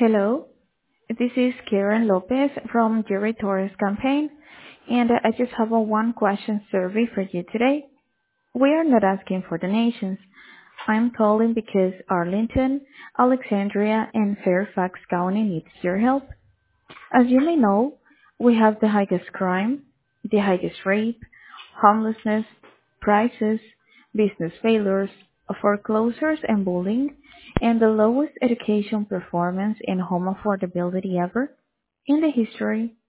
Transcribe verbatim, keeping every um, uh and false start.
Hello, this is Karen Lopez from Jerry Torres campaign, and I just have a one question survey for you today. We are not asking for donations. I'm calling because Arlington, Alexandria, and Fairfax County needs your help. As you may know, we have the highest crime, the highest rape, homelessness, prices, business failures, foreclosures and bullying, and the lowest education performance and home affordability ever in the history